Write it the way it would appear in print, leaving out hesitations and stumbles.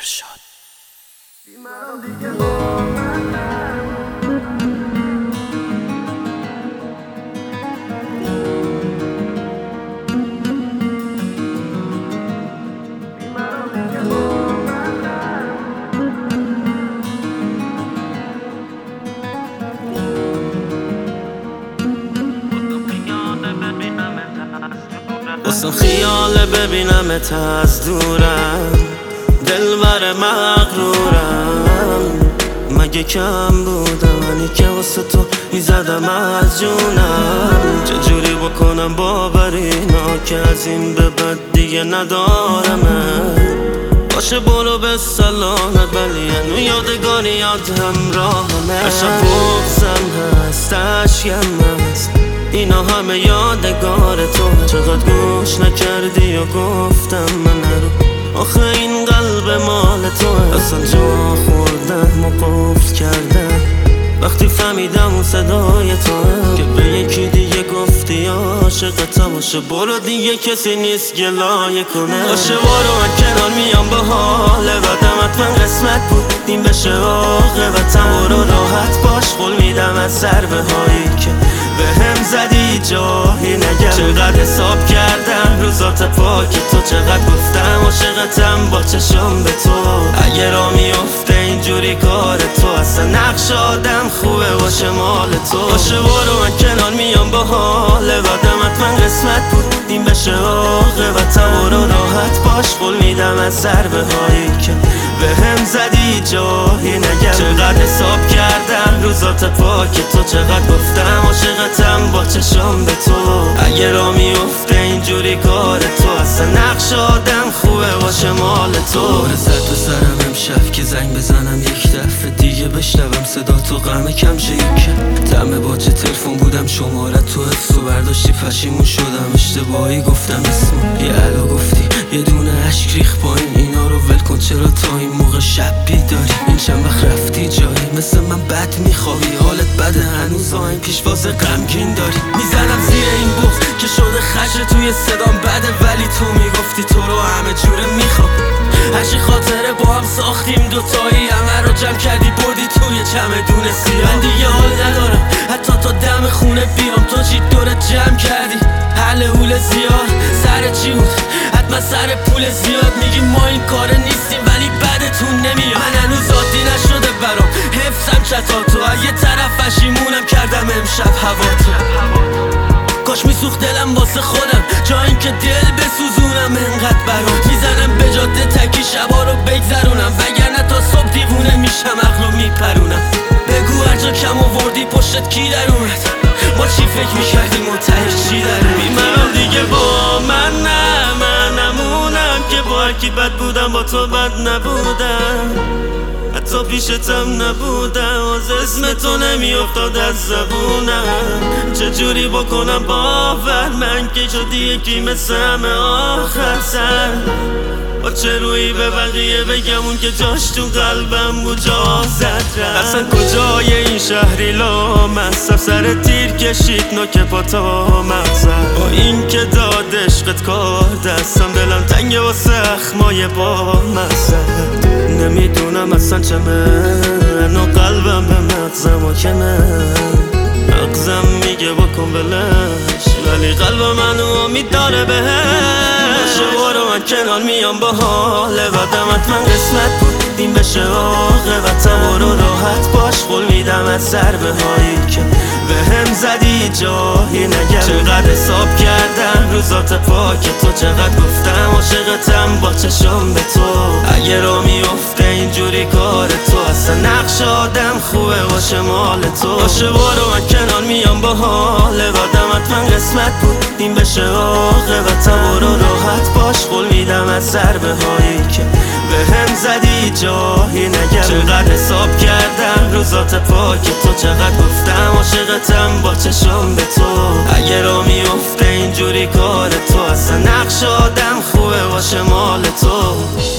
ارشاد. واسم خیال ببینمت از دورم، دلبر مغرورم. مگه کم بودم منی که واسه تو میزدم از جونم؟ چجوری بکنم باورینا که از این به بعد دیگه ندارمه؟ باشه برو به سلامت، ولی هنو یادگاریات همراهمه. عشق بغزم هست، عشقم هست، اینا همه یادگار تو. چقدر گوش نکردی و گفتم من نرو، آخه این قلب مال تو. اصلا جا خوردم و قفل کردم وقتی فهمیدم اون صدای تو، که به یکی دیگه گفتی عاشقتم. باشه برو دیگه کسی نیست گلایه کنه. باشه برو من کنار میام با حال بعدم، حتما قسمت بود این بشه عاقبتم. برو راحت باش، قول میدم از ضربه هایی که به هم زدی جایی نگم. چقدر حساب کردم روزات پاک تو، چقدر گفتم عاشقتم با چشم به تو. اگه را میفته اینجوری کار تو، اصلا نقش آدم خوبه باشه مال تو. باشه برو من کنار میام با حال بعدم، حتما قسمت بود این بشه عاقبتم. برو راحت باش، قول میدم از ضربه هایی که به هم زدی جایی نگم. چقدر حساب کردم روزات پاک تو، چقدر گفتم عاشقتم با چشم به تو. اگه را میفته اینجوری کار تو، اصلا نقش آدم خوبه باشه مال تو. زد تو سرم امشب که زنگ بزنم یک دفعه دیگه بشنوم صدا تو، غم کم شه که دم باجه تلفن بودم شماره تو حفظ و برداشتی. پشیمون شدم اشتباهی گفتم اسمو، یه الو گفتی یه دونه عشق ریخ پایین. اینا رو ول کن، چرا تا این موقع شب بیداری؟ این چند وقت رفتی جایی مثل من بد میخوابی، حالت بده هنوز آهنگ پیشواز غمگین داری. میزنم زیر این بغض که شده خشت توی صدام بده، ولی تو میگفتی تو رو همه جوره میخوام. هرچی خاطره با هم ساختیم دوتایی، همه رو جمع کردی بردی توی چمدون سیاه. من دیگه حال ندارم حتی تا دم خونه بیام، تو چی دورت جمع کردی؟ حل حول زیاد سر چی بود؟ حتما سر پول زیاد. میگی ما این کاره نیستیم ولی بعدتون نمیاد. من هنوز عادی نشده برام حفظم چتا تو، یه طرف پشیمونم کردم امشب هوا تو. کاش میسوخت دلم واسه خودم جا این که دل بسوزونم انقدر برام. میزنم به جاده تکی شبا رو بگذرونم، وگرنه تا صبح دیوونه میشم عقلو میپرونم. بگو هر جا کم آوردی پشتت کی در اومد؟ ما چی فکر میکردیم و تهش چی در اومد؟ میمرم دیگه با من نه، من نمونم که با هرکی بد بودم با تو بد نبودم. حتی پیشتم نبودم، از اسم تو نمیافتاد از زبونم. چجوری بکنم باور من که شدی یکی مثل همه آخر سر؟ با چه روی به بقیه بگم اون که جاش تو قلبم بود جا زد رفت؟ اصلا کجای این شهری لامصب سر تیر کشید نوک پا تا مغزم. با این که داد عشقت کار دستم، دلم تنگه واسه اخمای با مغزم. نمیدونم اصلا چه من و قلبم به مغزم و که مغزم میگه بکن بلش، ولی قلب منو امید داره بهش. برو من کنار میام با حال بعدم، حتما قسمت بود این بشه عاقبتم. برو راحت باش، قول میدم از ضربه هایی که به هم زدی جایی نگم. چقدر حساب کردم روزات پاک تو، چقدر گفتم عاشقتم با چشم به تو. اگه را میفته اینجوری کار تو، اصلا نقش آدم خوبه باشه مال تو. باشه برو من کنار میام با حال بعدم، حتما قسمت بود این بشه عاقبتم. برو راحت باش، قول میدم از ضربه هایی که به هم زدی جایی نگم. چقدر حساب کردم روزات پاک تو، چقدر گفتم عاشقتم با چشم به تو. اگه را میفته اینجوری کار تو، اصلا نقش آدم خوبه باشه مال تو.